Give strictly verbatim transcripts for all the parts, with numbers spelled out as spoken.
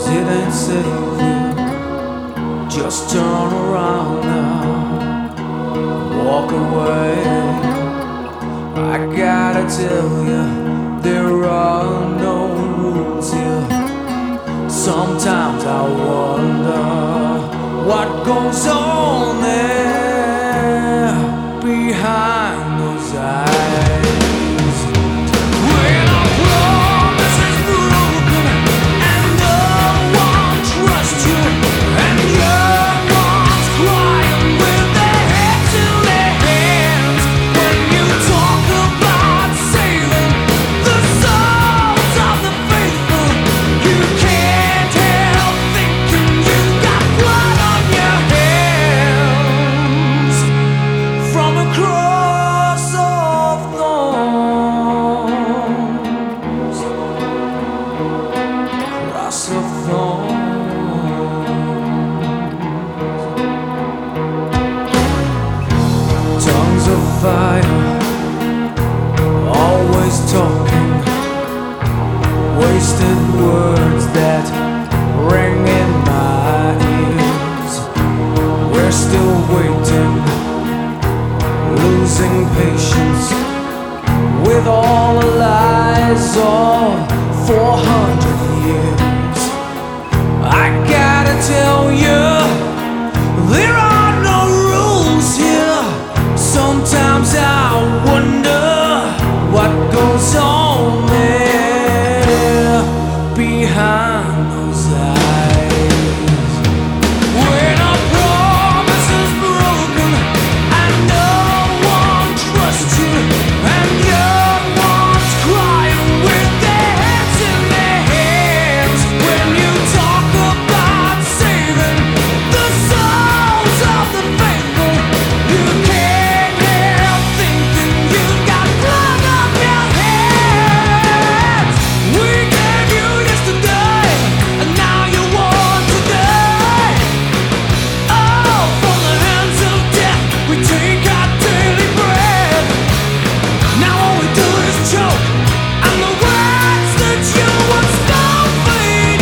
didn't save you. Just turn around now, walk away. I gotta tell you, there are no rules here. Sometimes I wonder what goes on there behind those eyes. When a promise is broken and no one trusts you, and young ones crying with their heads in their hands, when you talk about saving the souls of the faithful, you can't help thinking you've got blood on your hands from a cross of thorns. Cross of thorns. Tongues of fire, always talking, wasted words that ring in my ears. We're still waiting, losing patience with all the lies of four hundred years. I gotta tell you, there are no rules here. Sometimes I wonder what goes on there behind those eyes. When a promise is broken and no one trusts you, and young ones crying with their heads in their hands, when you talk about saving the souls of the faithful, you can't help thinking you've got blood on your hands. We gave you yesterday, and now you want today. Oh, from the hands of death we take our daily bread. Now all we do is choke, and the words that you once spoke fade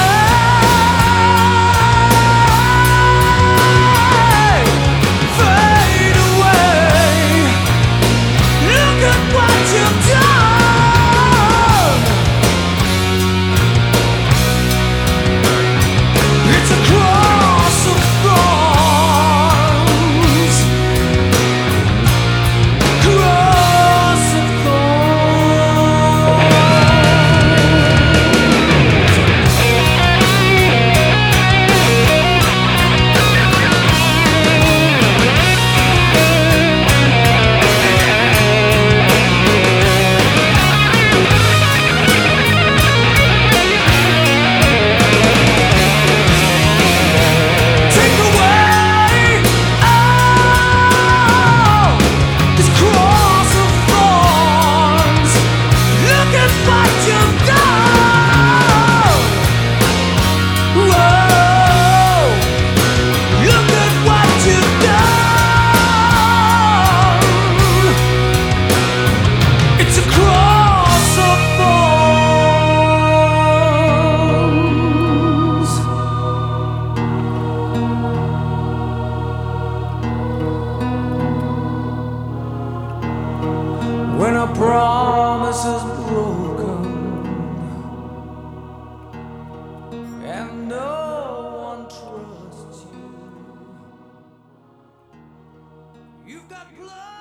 away, fade away. Look at what you've done. It's a cross of thorns, cross of thorns. Take away all this cross of thorns. Look at what you've done. Whoa, look at what you've done. It's a cross of thorns. When a promise is broken and no one trusts you, you've got blood.